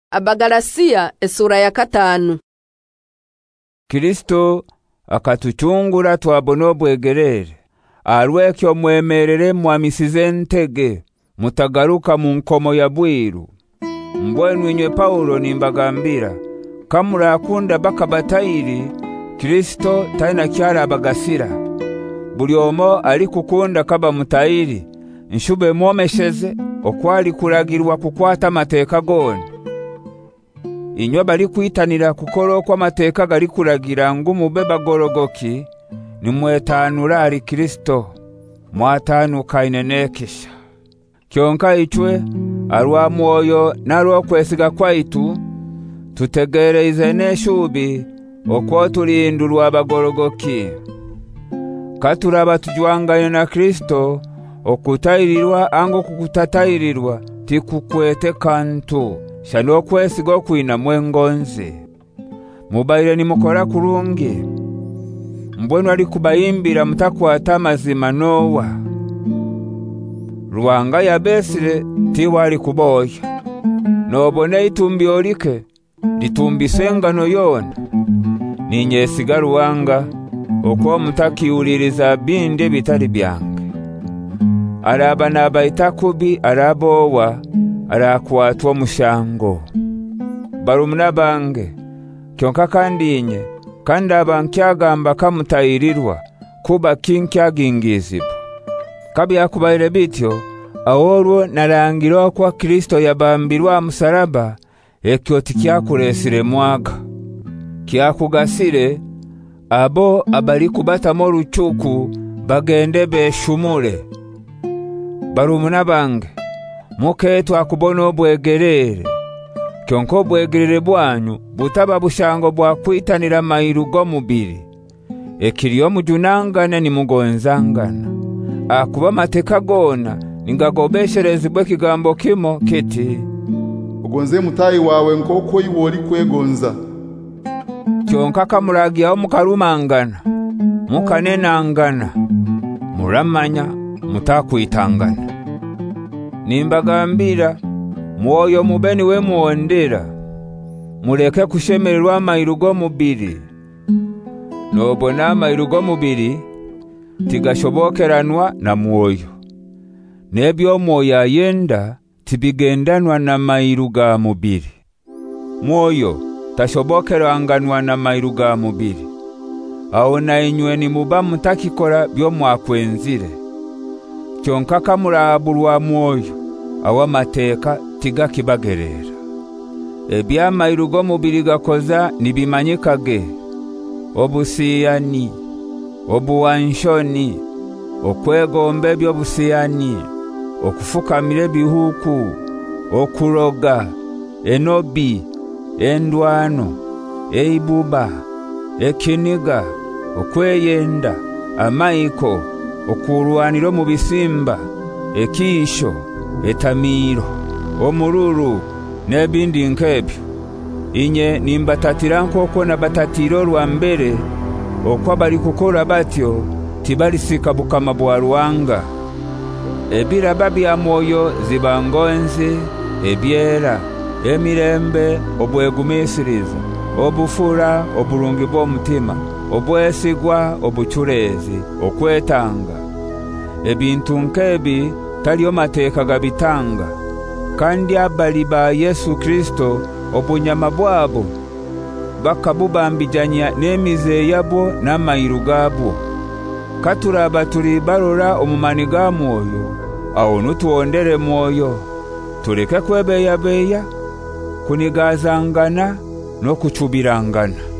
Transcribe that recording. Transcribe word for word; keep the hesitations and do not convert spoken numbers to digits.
Abagalasiya esura ya katanu. Kristo akatuchungura twabona obwegerere alwekyo mwemerere mwamisize ntege mutagaruka mu nkomo ya bwiru. Mbwenu inywe Paulo nimbagambira kamura akunda bakabatayiri Kristo taina kyara abagasira buli omo ali kukunda kaba mutayiri nshube mwomesheze okwali kuragirwa kukwata mateka gone. Inywe bali kwitanira kukoro kwa mateka gali kuragira ngumu beba gorogoki ni mwetanura ali Kristo mwatanu kainenekisha. Kyonka ichwe arwa mwoyo narwo kwesiga kwaitu tutegereze neshubi okwo tulindulwa abagorogoki. Katuraba tujwangane na Kristo okutairirwa ango kukutatairirwa tikukwete kantu shano kwesiga kwina mwengonzi. Mubaire ni mukora kurungi mbwenu ali kubayimbira mutakwata mazima Nowa. Ruwanga ya besire tiwali kuboya nobone itumbi olike litumbisenga yona ninyesiga ruwanga okwo mutakiuliriza binde bitali byange. Araba nabaitakubi arabowa arakwatwa mushango. Barumuna bange kyonka kandinye kandi abankyagamba kamutayirirwa kuba kinkyagingizibwa. Kabi yakubaire bityo awolwo narangirwa kwa Kristo yabambirwa musaraba ekyo tikyakuresire mwaga kyakugasire abo abali kubata mo rucuku bagende beshumule. Barumuna bange muketu akubona obwegerere kyonko obwegerere bwanyu butaba bushango bwa kwitanira mairu go mubiri ekiriyo mujunangana ni mugonzangana akuba mateka gona ningagobesherezibwe kigambo kimo kiti ugonze mutayi wawe nkoko yiwoli kwegonza. Kyonka kamuragia omukarumangana mukanenangana muramanya mutakwitangana. Nimbagambira mwoyo mubeni we muondera muleke kushemererwa amairugo mubiri. Nobona amairugo mubiri tigashobokeranwa na mwoyo nebyo mwoyo ayenda tibigendanwa na mairuga mubiri. Mwoyo tashobokeranganwa na mairuga mubiri aona inywe ni muba mutakikora byo mwakwenzire. Kyonka kamuraburwa mwoyo awa mateka tiga kibagerera ebya mairugo mubiri gakoza nibimanyikage obusiyani obuwanshoni okwegombe byo busiyani okufukamire bihuku okuroga enobi endwano eibuba ekiniga okweyenda amaiko okurwaniro mu bisimba ekisho etamiro omururu nebindi nkebyo. Inye nimbatatira nkoko na batatiro rwa mbere okwa bali kukora batyo tibali sika bukama bwa ruwanga. Ebira babi ya moyo zibangonzi ebyera emirembe obwegumisiriza obufura oburungi bwo mutima obwesigwa obuchurezi okwetanga. Ebintu nkebi taliyo mateka gabitanga kandi abali ba Yesu Kristo obunyama bwabo bakabubambijanya nemize yabo n'amairu gabo. Katuraba turi barora omumaniga mwoyo aho nutuondere mwoyo tureke kwebeya beya kunigazangana no kuchubirangana.